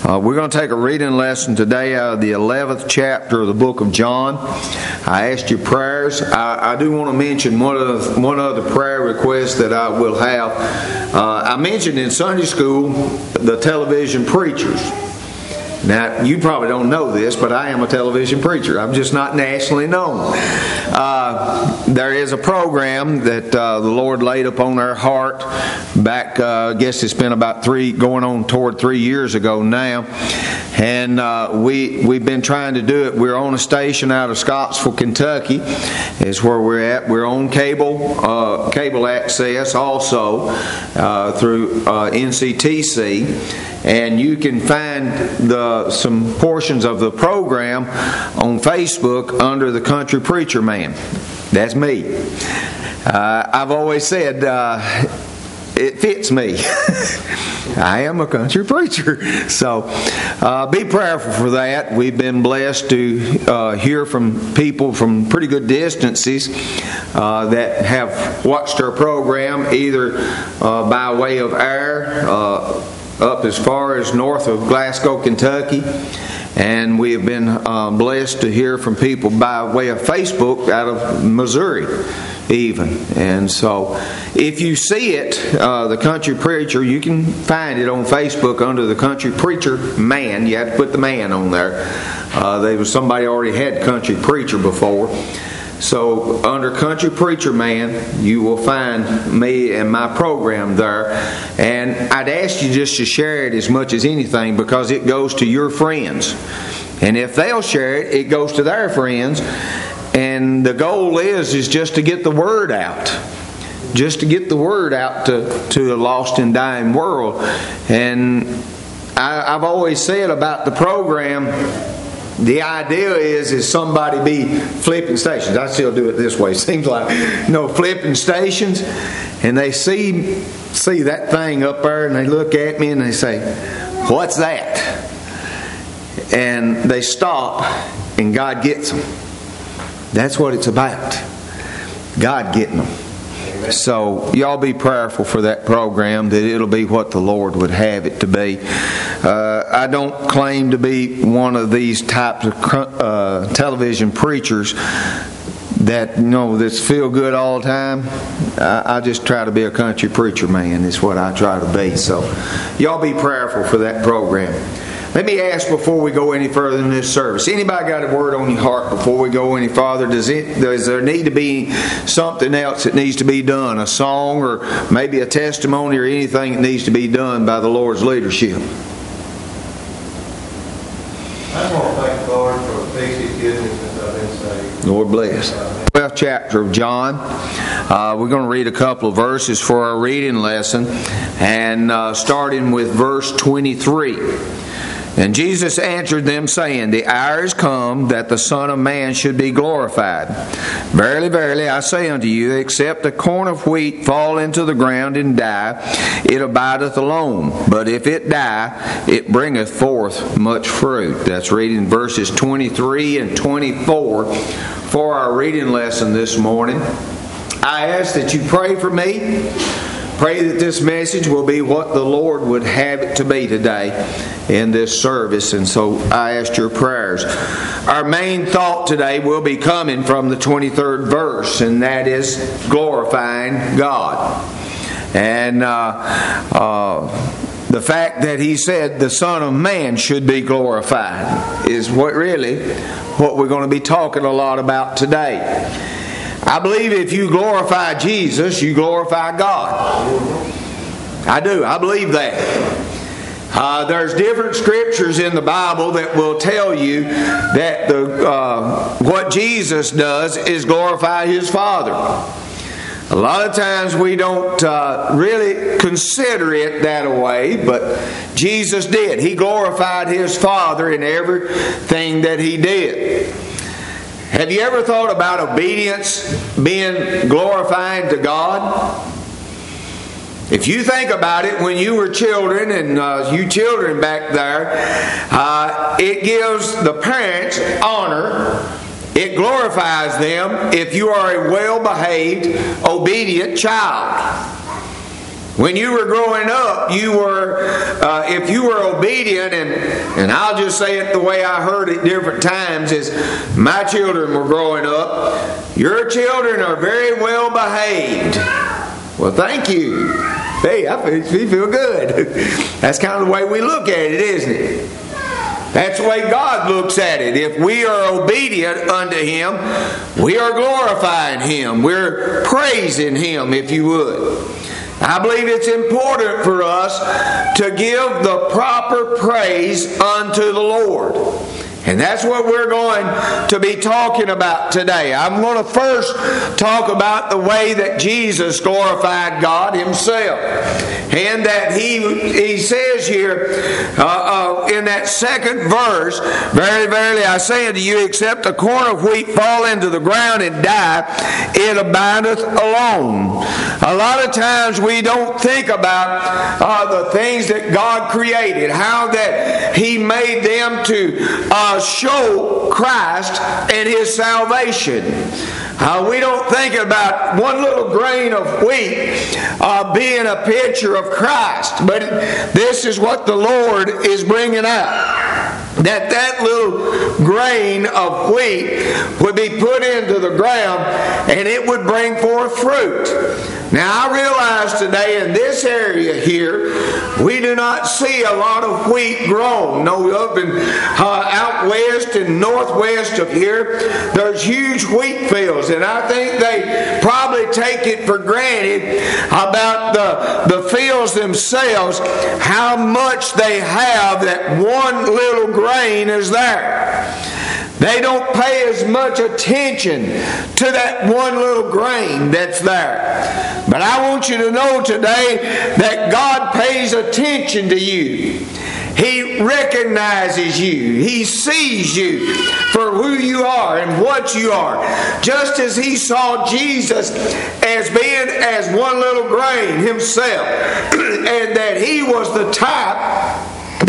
We're going to take a reading lesson today out of the 11th chapter of the book of John. I asked you prayers. I do want to mention one other prayer request that I will have. I mentioned in Sunday school the television preachers. Now, you probably don't know this, but I am a television preacher. I'm just not nationally known. There is a program that the Lord laid upon our heart back, I guess it's been about going on toward 3 years ago now. And we've been trying to do it. We're on a station out of Scottsville, Kentucky, is where we're at. We're on cable access also through NCTC. And you can find some portions of the program on Facebook under the Country Preacher Man. That's me. I've always said it fits me. I am a country preacher. So be prayerful for that. We've been blessed to hear from people from pretty good distances that have watched our program either by way of air, up as far as north of Glasgow, Kentucky. And we have been blessed to hear from people by way of Facebook out of Missouri even. And so if you see it, the Country Preacher, you can find it on Facebook under the Country Preacher Man. You have to put the man on there. Somebody already had Country Preacher before. So under Country Preacher Man, you will find me and my program there. And I'd ask you just to share it as much as anything, because it goes to your friends. And if they'll share it, it goes to their friends. And the goal is just to get the word out. Just to get the word out to a lost and dying world. And I've always said about the program, the idea is somebody be flipping stations. I still do it this way. Seems like, flipping stations, and they see that thing up there, and they look at me and they say, "What's that?" And they stop, and God gets them. That's what it's about. God getting them. So y'all be prayerful for that program, that it'll be what the Lord would have it to be. I don't claim to be one of these types of television preachers that that's feel good all the time. I just try to be a country preacher man. Is what I try to be. So y'all be prayerful for that program. Let me ask before we go any further in this service. Anybody got a word on your heart before we go any farther? Does there need to be something else that needs to be done? A song or maybe a testimony or anything that needs to be done by the Lord's leadership? I want to thank the Lord for the peace He's given me since I've been saved. Lord bless. 12th chapter of John. We're going to read a couple of verses for our reading lesson, and starting with verse 23. And Jesus answered them, saying, The hour is come that the Son of Man should be glorified. Verily, verily, I say unto you, except a corn of wheat fall into the ground and die, it abideth alone. But if it die, it bringeth forth much fruit. That's reading verses 23 and 24 for our reading lesson this morning. I ask that you pray for me. Pray that this message will be what the Lord would have it to be today in this service. And so I ask your prayers. Our main thought today will be coming from the 23rd verse, and that is glorifying God. And the fact that He said the Son of Man should be glorified is what we're going to be talking a lot about today. I believe if you glorify Jesus, you glorify God. I do. I believe that. There's different scriptures in the Bible that will tell you that what Jesus does is glorify His Father. A lot of times we don't really consider it that way, but Jesus did. He glorified His Father in everything that He did. Have you ever thought about obedience being glorifying to God? If you think about it, when you were children, and you children back there, it gives the parents honor. It glorifies them if you are a well-behaved, obedient child. When you were growing up, you were, if you were obedient, and I'll just say it the way I heard it different times, is my children were growing up. Your children are very well behaved. Well, thank you. Hey, we feel good. That's kind of the way we look at it, isn't it? That's the way God looks at it. If we are obedient unto Him, we are glorifying Him. We're praising Him, if you would. I believe it's important for us to give the proper praise unto the Lord. And that's what we're going to be talking about today. I'm going to first talk about the way that Jesus glorified God Himself. And that He says here in that second verse, "Verily, verily, I say unto you, except a corn of wheat fall into the ground and die, it abideth alone." A lot of times we don't think about the things that God created, how that He made them to show Christ and His salvation. We don't think about one little grain of wheat being a picture of Christ, but this is what the Lord is bringing out. That little grain of wheat would be put into the ground and it would bring forth fruit. Now I realize today in this area here, we do not see a lot of wheat grown. No, up in out west and northwest of here, there's huge wheat fields, and I think they probably take it for granted about the fields themselves, how much they have that one little grain is there. They don't pay as much attention to that one little grain that's there. But I want you to know today that God pays attention to you. He recognizes you. He sees you for who you are and what you are. Just as He saw Jesus as being as one little grain Himself, and that He was the type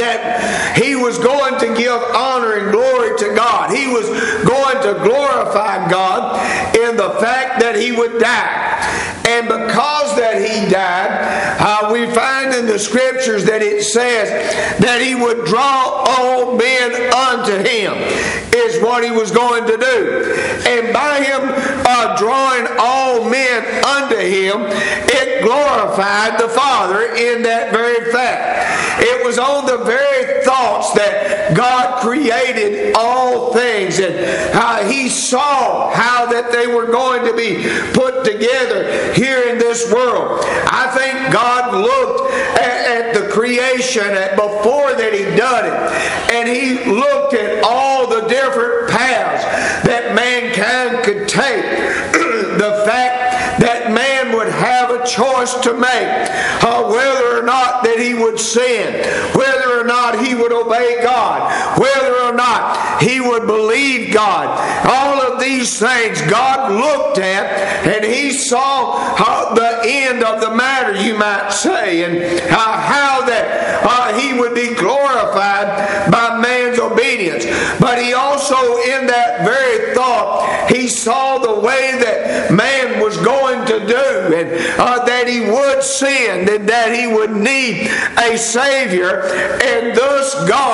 that He was going to give honor and glory to God. He was going to glorify God in the fact that He would die. And because that He died, we find in the Scriptures that it says that He would draw all men unto Him, is what He was going to do. And by Him drawing all men unto Him, it glorified the Father in that very fact. It was on the very thoughts that God created all things, and He saw how that they were going to be put together here in this world. I think God looked at the creation before that He done it, and He looked at all the different paths that mankind could take. The fact that man would have a choice to make, whether or not that he would sin, whether or not he would obey God, whether or not he would believe God. All of these things God looked at, and He saw the end of the matter, you might say, and how that He would be glorified by man's obedience. But He also, in that very thought, He saw the way that man was going to do, and that he would sin, and that he would need a Savior, and thus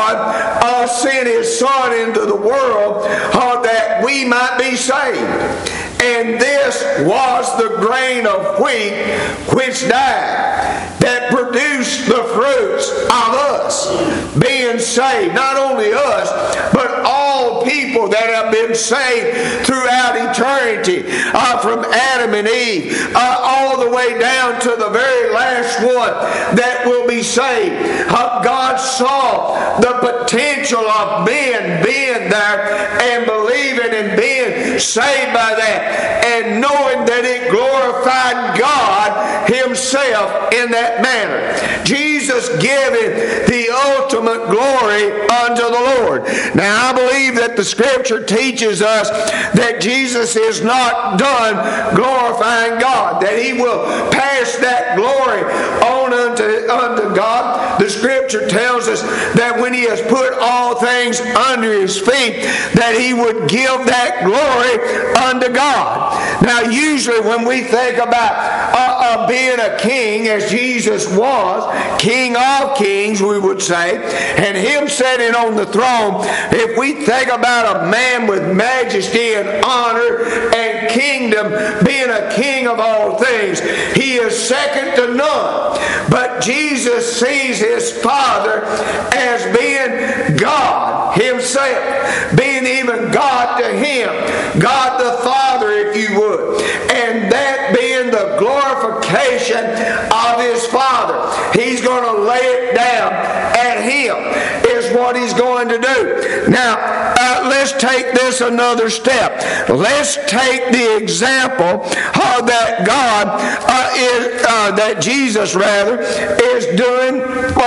God sent His Son into the world that we might be saved. And this was the grain of wheat which died, that produced the fruits of us being saved. Not only us, but all people that have been saved throughout eternity, from Adam and Eve, all the way down to the very last one that will be saved. God saw the potential of men being there and believing and being saved by that, and knowing that it glorified God Himself in that manner. Jesus giving the ultimate glory unto the Lord. Now I believe that the Scripture teaches us that Jesus is not done glorifying God, that He will pass that glory on unto God. The Scripture tells us that when He has put all things under His feet, that He would give that glory unto God. Now usually when we think about of being a king, as Jesus was, King of kings, we would say, and Him sitting on the throne. If we think about a man with majesty and honor and kingdom, being a king of all things, He is second to none. But Jesus sees His Father as being God Himself, being even God to Him, God the Father, if you would, and that being the glorification of His Father. He's going to lay it down at Him, is what He's going to do. Now, let's take this another step. Let's take the example that God that Jesus rather is doing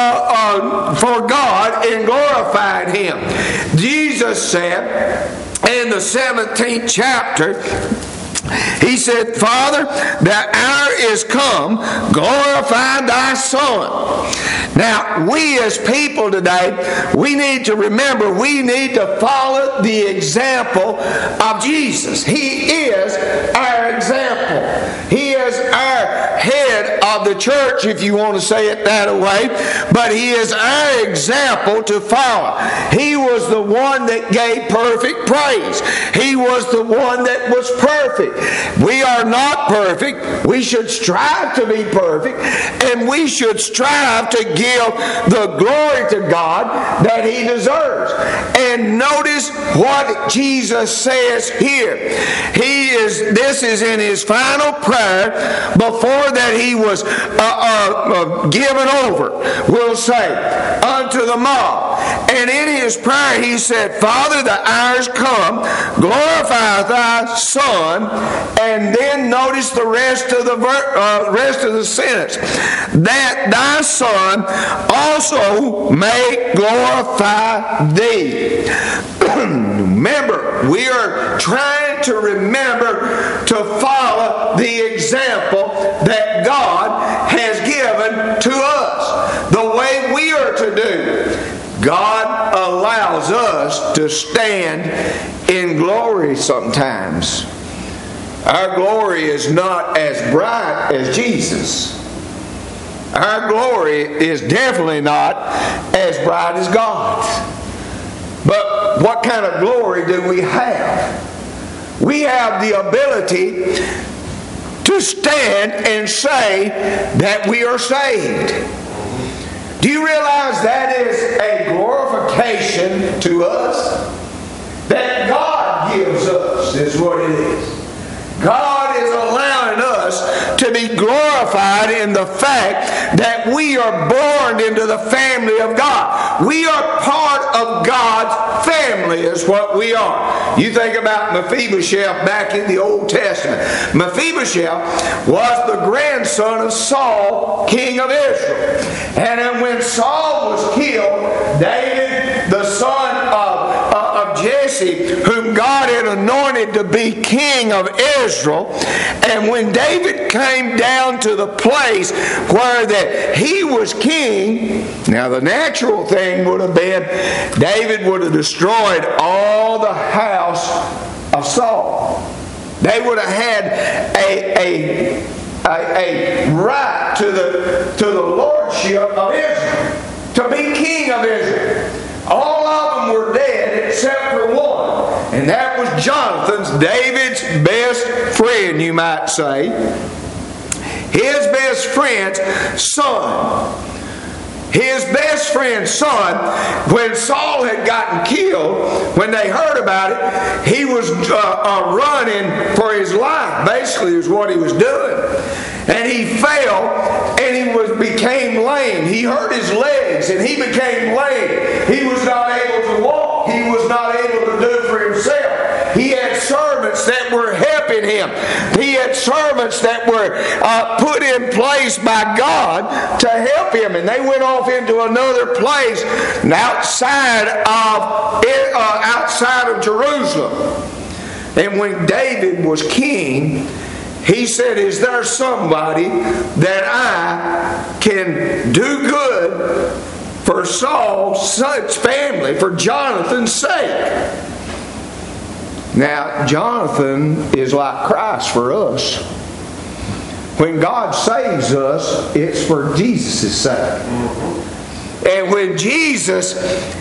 for God in glorifying Him. Jesus said in the 17th chapter, He said, Father, the hour is come, glorify Thy Son. Now, we as people today, we need to remember, we need to follow the example of Jesus. He is our example. He is our head of the church, if you want to say it that way, but He is our example to follow. He was the one that gave perfect praise. He was the one that was perfect. We are not perfect. We should strive to be perfect, and we should strive to give the glory to God that He deserves. And notice what Jesus says here. This is in His final prayer before that He was given over, we'll say, unto the mob. And in His prayer He said, Father, the hour is come, glorify Thy Son. And then notice the rest of the sentence, that Thy Son also may glorify Thee. Remember, we are trying to remember to follow the example that God has given to us, the way we are to do. God allows us to stand in glory sometimes. Our glory is not as bright as Jesus. Our glory is definitely not as bright as God's. But what kind of glory do we have? We have the ability to stand and say that we are saved. Do you realize that is a glorification to us? That God gives us is what it is. God is allowing us to be glorified in the fact that we are born into the family of God. We are part of God's family is what we are. You think about Mephibosheth back in the Old Testament. Mephibosheth was the grandson of Saul, king of Israel. And then when Saul was killed, David, the son of Jesse, whom God had anointed to be king of Israel, and when David came down to the place where that he was king, now the natural thing would have been David would have destroyed all the house of Saul. They would have had a right to the lordship of Israel, to be king of Israel. All of them were dead except for one, and that was Jonathan's, David's best friend, you might say. His best friend's son. His best friend's son, when Saul had gotten killed, when they heard about it, he was running for his life, basically is what he was doing. And he fell and he became lame. He hurt his legs and he became lame. He was not able to walk. He was not able to do for himself. He had servants that were helping him. He had servants that were put in place by God to help him. And they went off into another place outside of Jerusalem. And when David was king, he said, is there somebody that I can do good for Saul's family, for Jonathan's sake? Now, Jonathan is like Christ for us. When God saves us, it's for Jesus' sake. And when Jesus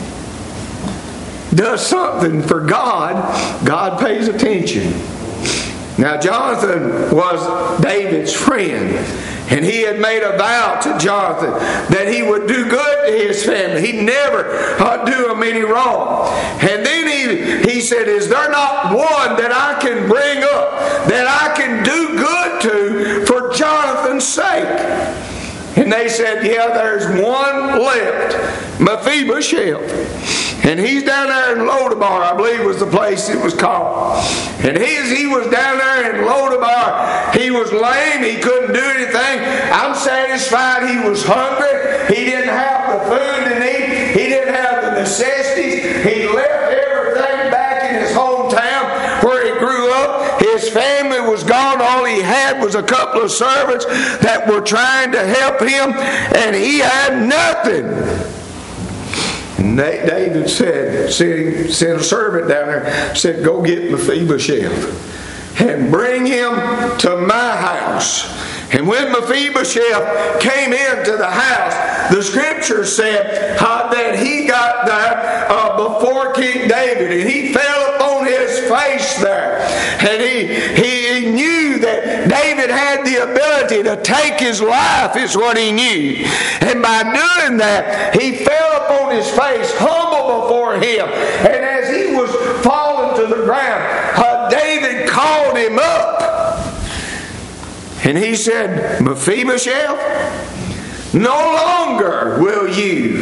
does something for God, God pays attention. Now, Jonathan was David's friend, and he had made a vow to Jonathan that he would do good to his family. He'd never do him any wrong. And then he said, is there not one that I can bring up, that I can do good to for Jonathan's sake? And they said, yeah, there's one left, Mephibosheth. And he's down there in Lodabar, I believe was the place it was called. And as he was down there in Lodabar, he was lame, he couldn't do anything. I'm satisfied he was hungry. He didn't have the food to eat. He didn't have the necessities. He left everything back in his hometown where he grew up. His family was gone. All he had was a couple of servants that were trying to help him, and he had nothing. And David sent a servant down there, said, go get Mephibosheth and bring him to my house. And when Mephibosheth came into the house, the scripture said that he got there before King David, and he fell upon his face there. And he knew that David had the ability to take his life, is what he knew. And by doing that, he fell upon his face, humble before him. And as he was falling to the ground, David called him up. And he said, Mephibosheth, no longer will you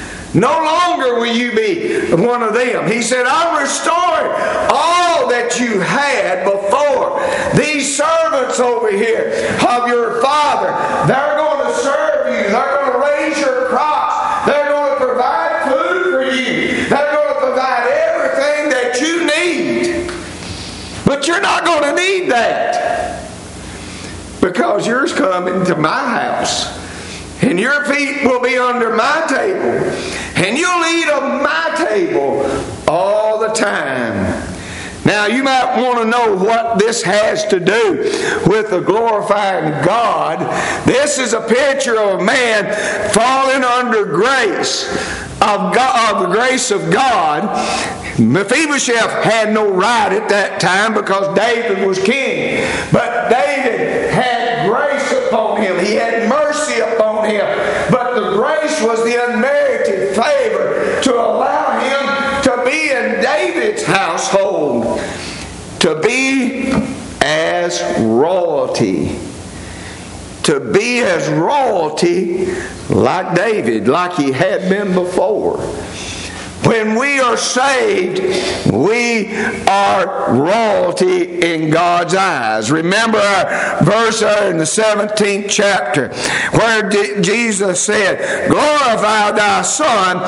be one of them. He said, I'm restoring all that you had before. These servants over here of your father, they're going to serve you. They're going to raise your crops. They're going to provide food for you. They're going to provide everything that you need. But you're not going to need that, because you're coming to my house, and your feet will be under my table, and you'll eat of my table all the time. Now, you might want to know what this has to do with the glorifying God. This is a picture of a man falling under grace of God, of the grace of God. Mephibosheth had no right at that time because David was king. But David had grace upon him. He had mercy upon him. But the grace was the unmerited favor to allow him to be in David's household, to be as royalty. To be as royalty like David, like he had been before. When we are saved, we are royalty in God's eyes. Remember our verse there in the 17th chapter where Jesus said, glorify thy Son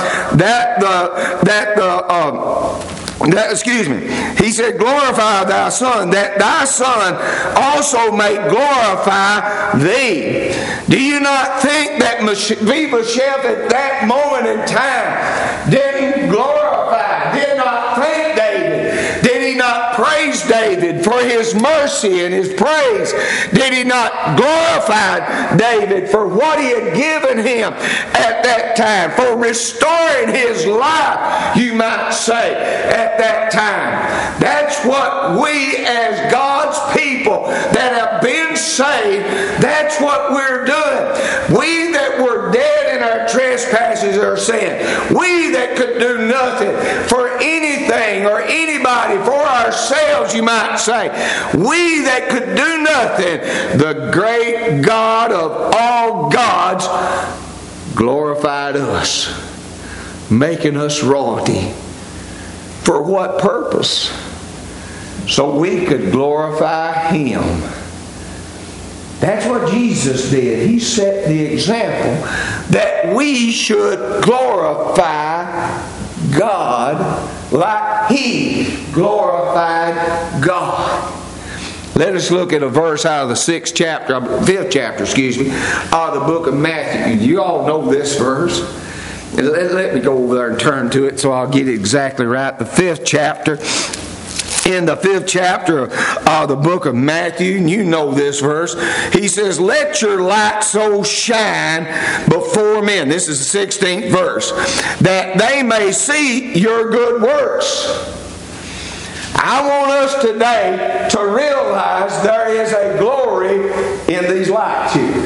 He said, glorify thy Son, that thy Son also may glorify thee. Do you not think that Mephibosheth at that moment in time didn't glorify, did not thank David? Did he not praise David for his mercy and his praise? Did he not glorify David for what he had given him at that time, for restoring his life, you might say, at that time? That's what we as God's people that have been saved, that's what we're doing. We that were dead in our trespasses or sin, we that could do nothing for anything or anybody, for ourselves you might say, we that could do nothing, the great God of all gods glorified us, making us royalty. For what purpose? So we could glorify Him. That's what Jesus did. He set the example that we should glorify God like He glorified God. Let us look at a verse out of the 5th chapter of the book of Matthew. You all know this verse. Let me go over there and turn to it so I'll get it exactly right. The 5th chapter in the 5th chapter of the book of Matthew, and you know this verse. He says, "Let your light so shine before men." This is the 16th verse. "That they may see your good works." I want us today to realize there is a glory in these lights here.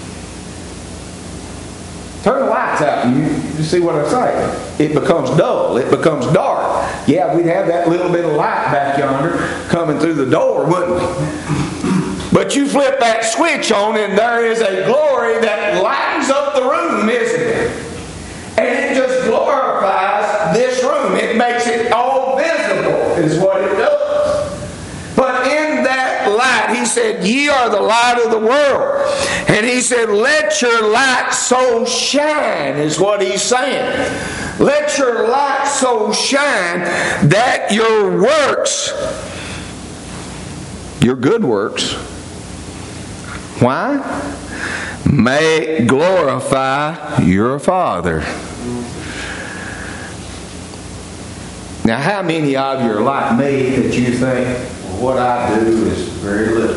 Turn the lights out and you see what I'm saying. It becomes dull. It becomes dark. Yeah, we'd have that little bit of light back yonder coming through the door, wouldn't we? But you flip that switch on and there is a glory that lightens up the room, isn't it? And it just glorifies this room. It makes it all visible, is what it does. But in that light, he said, "Ye are the light of the world." And he said, "Let your light so shine," is what he's saying. Let your light so shine that your works, your good works, why? May glorify your Father. Now, how many of you are like me that you think, well, what I do is very little?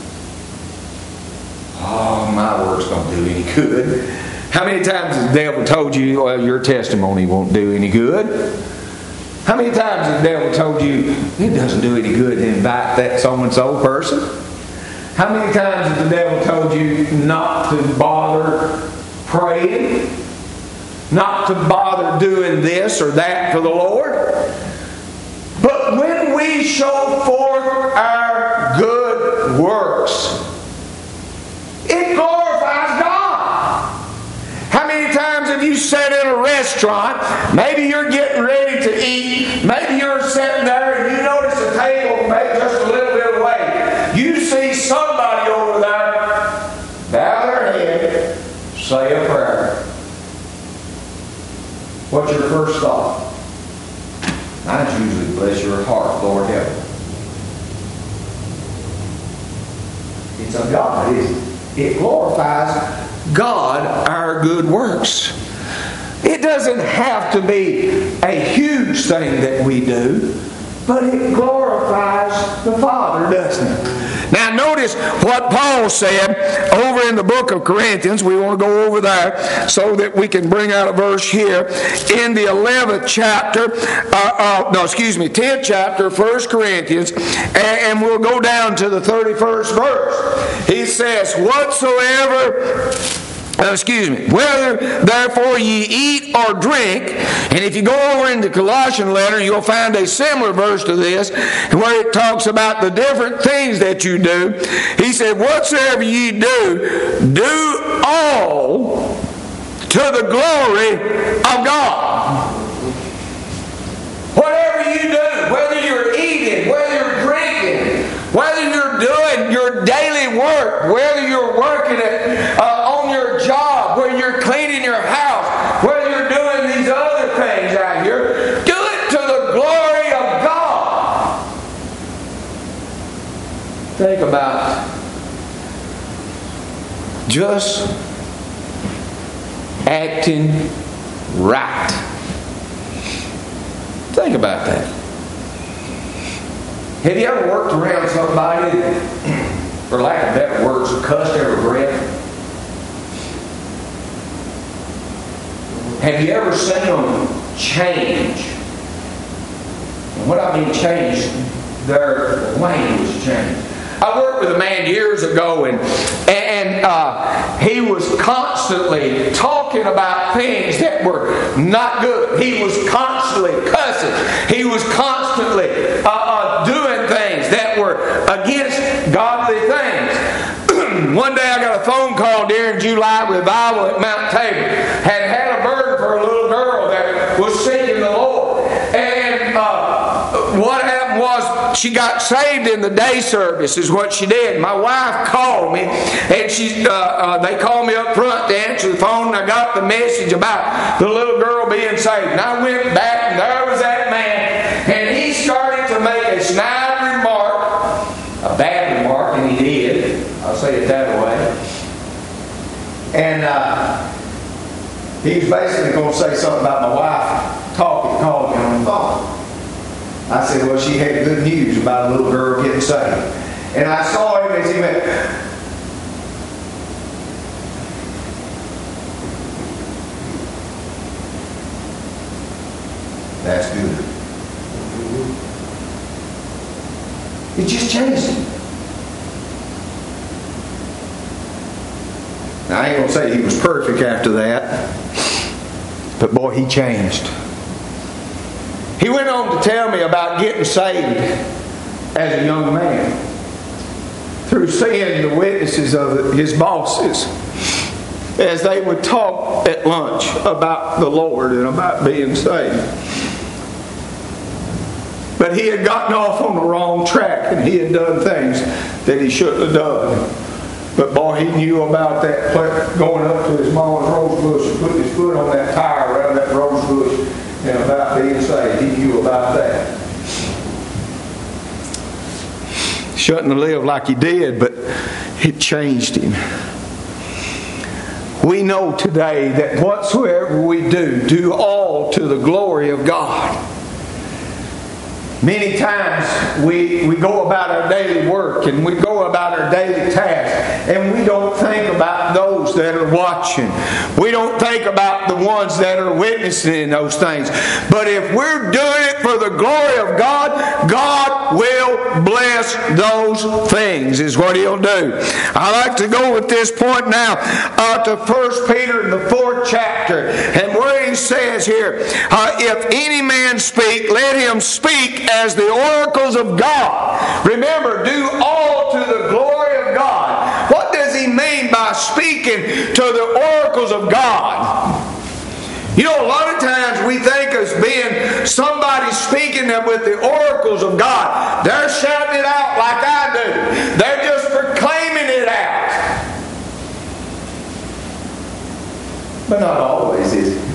Oh, my works don't do any good. How many times has the devil told you, well, your testimony won't do any good? How many times has the devil told you, it doesn't do any good to invite that so-and-so person? How many times has the devil told you not to bother praying? Not to bother doing this or that for the Lord? But when we show forth our good works, it glorifies God. How many times have you sat in a restaurant, maybe you're getting ready to eat, maybe you're sitting there and you notice the table maybe just a little bit away. You see somebody over there, bow their head, say a prayer. What's your first thought? Mine's usually, bless your heart, Lord help. It's of God, isn't it? It glorifies God, our good works. It doesn't have to be a huge thing that we do, but it glorifies the Father, doesn't it? Now notice what Paul said over in the book of Corinthians. We want to go over there so that we can bring out a verse here. In the 11th chapter, 10th chapter, 1 Corinthians, and we'll go down to the 31st verse. He says, whether therefore ye eat or drink, and if you go over into Colossian letter, you'll find a similar verse to this, where it talks about the different things that you do. He said, whatsoever ye do, do all to the glory of God. Whatever you do, whether you're eating, whether you're drinking, whether you're doing your daily work, whether you're working on your job, whether you're cleaning your house, whether you're doing these other things out here, do it to the glory of God. Think about just acting right. Think about that. Have you ever worked around somebody that, for lack of better words, cussed every breath? Have you ever seen them change? And what I mean change, their language changed. I worked with a man years ago, and he was constantly talking about things that were not good. He was constantly cussing. He was constantly doing things that were against godly things. One day I got a phone call during July revival at Mount Tabor. Had a burden for a little girl that was seeking the Lord. And what happened was she got saved in the day service is what she did. My wife called me, and they called me up front to answer the phone, and I got the message about the little girl being saved. And I went back, and there was that man, and he started to make a snide remark, a bad remark, and he did. I'll say it that way. And he was basically going to say something about my wife calling me on the phone. I said, well, she had good news about a little girl getting saved. And I saw him as he went, that's good. It just changed him. Now, I ain't going to say he was perfect after that, but boy, he changed. He went on to tell me about getting saved as a young man through seeing the witnesses of his bosses as they would talk at lunch about the Lord and about being saved. But he had gotten off on the wrong track and he had done things that he shouldn't have done. But boy, he knew about that going up to his mama's rose bush and putting his foot on that tire around that rose bush and about being saved. He knew about that. Shouldn't have lived like he did, but it changed him. We know today that whatsoever we do all to the glory of God. Many times we go about our daily work and we go about our daily tasks and we don't think about those that are watching. We don't think about the ones that are witnessing those things. But if we're doing it for the glory of God, God will bless those things is what He'll do. I like to go with this point now to 1 Peter in the 4th chapter, and where he says here, if any man speak, let him speak as the oracles of God. Remember, do all to the glory of God. What does he mean by speaking to the oracles of God? You know, a lot of times we think of being somebody speaking with the oracles of God. They're shouting it out like I do. They're just proclaiming it out. But not always, is it?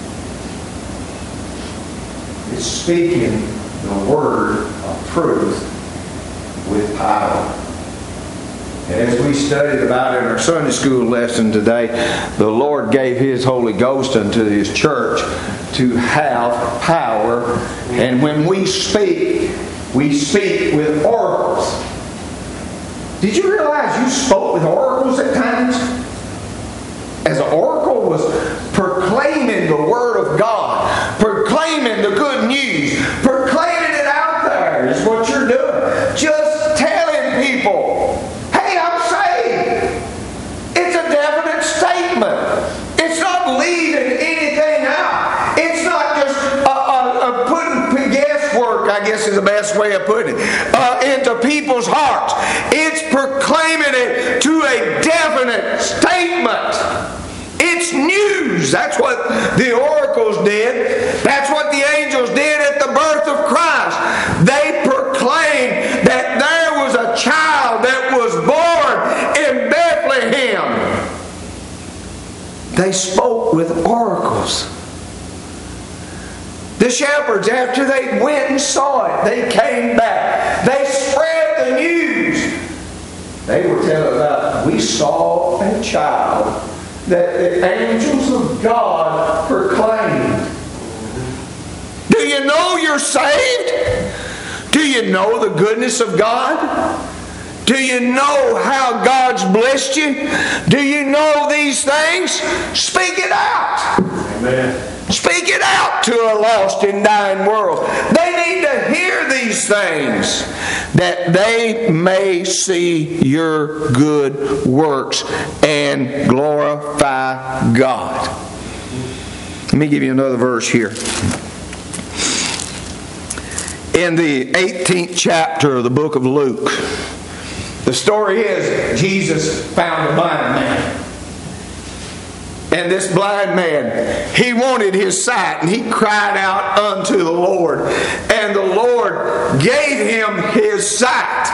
It's speaking the word of truth with power. And as we studied about it in our Sunday school lesson today, the Lord gave His Holy Ghost unto His church to have power. And when we speak with oracles. Did you realize you spoke with oracles at times? As an oracle was proclaiming the Word of God, proclaiming the good news, proclaiming it out there is what you're doing. Just telling people, hey, I'm saved. It's a definite statement. It's not leaving anything out. It's not just putting guesswork, I guess is the best way of putting it, into people's hearts. It's proclaiming it to a definite statement. It's news. That's what the oracles did. That's what the angels did at the birth of Christ. They proclaimed that there was a child that was born in Bethlehem. They spoke with oracles. The shepherds, after they went and saw it, they came back. They spread the news. They were telling about, we saw a child that the angels of God proclaimed. Do you know you're saved? Do you know the goodness of God? Do you know how God's blessed you? Do you know these things? Speak it out. Amen. Speak it out to a lost and dying world. They need to hear these things that they may see your good works and glorify God. Let me give you another verse here. In the 18th chapter of the book of Luke, the story is Jesus found a blind man. And this blind man, he wanted his sight, and he cried out unto the Lord. And the Lord gave him his sight.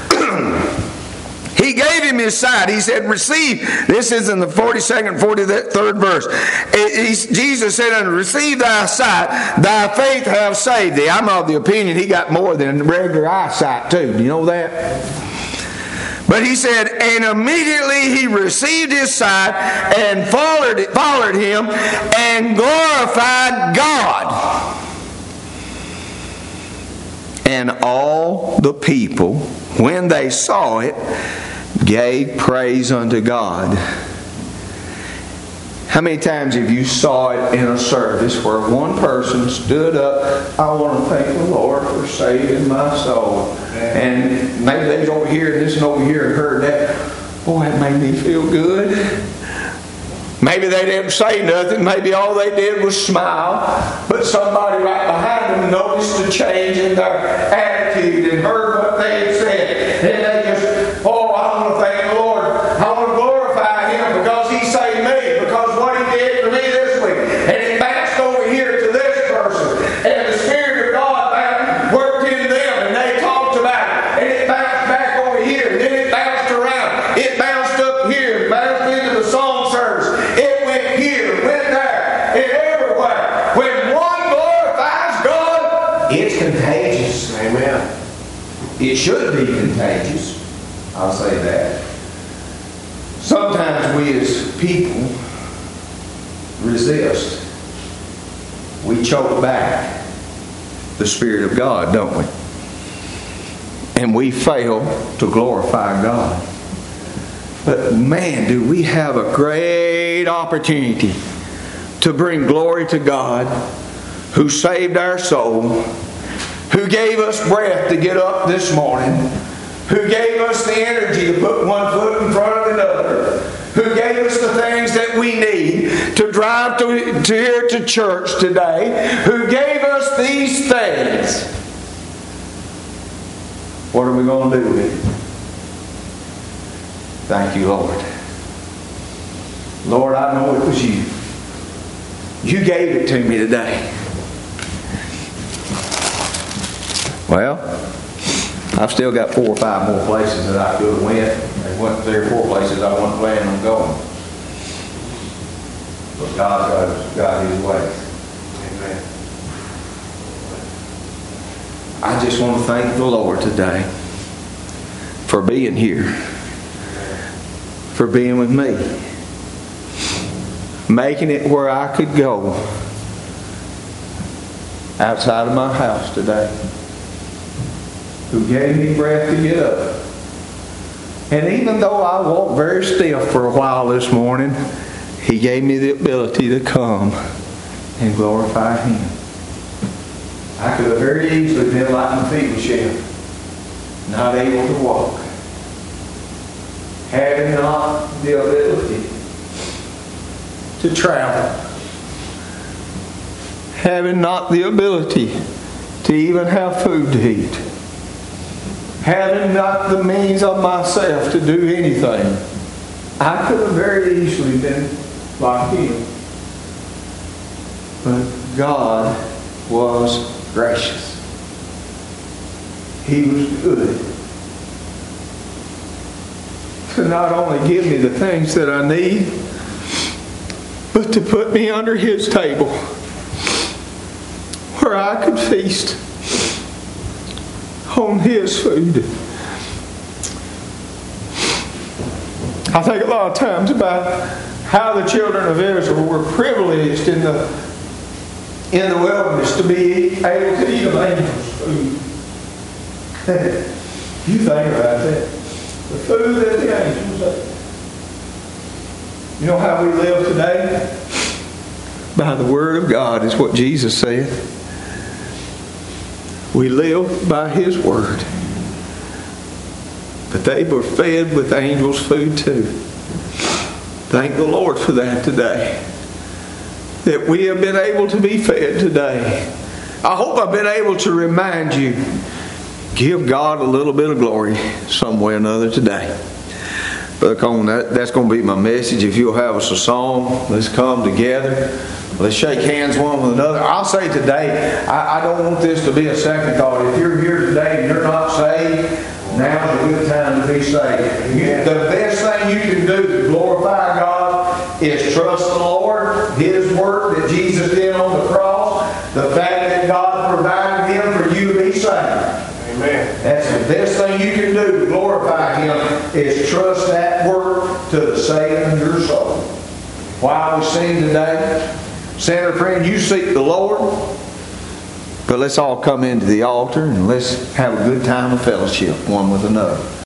He gave him his sight. He said, receive. This is in the 42nd, 43rd verse. Jesus said unto him, receive thy sight. Thy faith hath saved thee. I'm of the opinion he got more than regular eyesight too. Do you know that? But he said, and immediately he received his sight and followed him and glorified God. And all the people, when they saw it, gave praise unto God. How many times have you saw it in a service where one person stood up, I want to thank the Lord for saving my soul. And maybe they was over here and this and over here and heard that. Boy, that made me feel good. Maybe they didn't say nothing. Maybe all they did was smile. But somebody right behind them noticed the change in their attitude and heard what they had said. And they just, oh, I want to thank the Lord. I want to glorify Him because He saved me. Because what He did for me this week. And it bounced over here to this person. And the Spirit of God worked in them. And they talked about it. And it bounced back over here. And then it bounced around. It bounced up here. Bounced into the song service. It went here, went there, and everywhere. When one glorifies God, it's contagious. Amen. It should be contagious. I'll say that. Sometimes we as people resist. We choke back the Spirit of God, don't we? And we fail to glorify God. But man, do we have a great opportunity to bring glory to God, who saved our soul, who gave us breath to get up this morning, who gave us the energy to put one foot in front of another, who gave us the things that we need to drive to here to church today, who gave us these things. What are we going to do with it? Thank you, Lord. Lord, I know it was you. You gave it to me today. Well, I've still got 4 or 5 more places that I could have went. There went 3 or 4 places I wasn't planning on going. But God got His way. Amen. I just want to thank the Lord today for being here. For being with me. Making it where I could go outside of my house today. Who gave me breath to get up. And even though I walked very stiff for a while this morning, He gave me the ability to come and glorify Him. I could have very easily been like Mephibosheth, not able to walk. Having not the ability to travel. Having not the ability to even have food to eat. Having not the means of myself to do anything. I could have very easily been like him. But God was gracious. He was good. To not only give me the things that I need, but to put me under His table where I could feast on His food. I think a lot of times about how the children of Israel were privileged in the wilderness to be able to eat of angels' food. You think about that. The food that the angels ate. You know how we live today? By the Word of God is what Jesus said. We live by His Word. But they were fed with angels' food too. Thank the Lord for that today. That we have been able to be fed today. I hope I've been able to remind you, give God a little bit of glory some way or another today. Brother Coleman, that's going to be my message. If you'll have us a song, let's come together. Let's shake hands one with another. I'll say today, I don't want this to be a second thought. If you're here today and you're not saved, now's a good time to be saved. The best thing you can do to glorify God is trust the Lord, His work that Jesus did on the cross, the fact that God provided Him for you to be saved. Amen. That's the best thing you can do to glorify Him is trust that work to the saving of your soul. While we sing today, sinner friend, you seek the Lord. But let's all come into the altar and let's have a good time of fellowship one with another.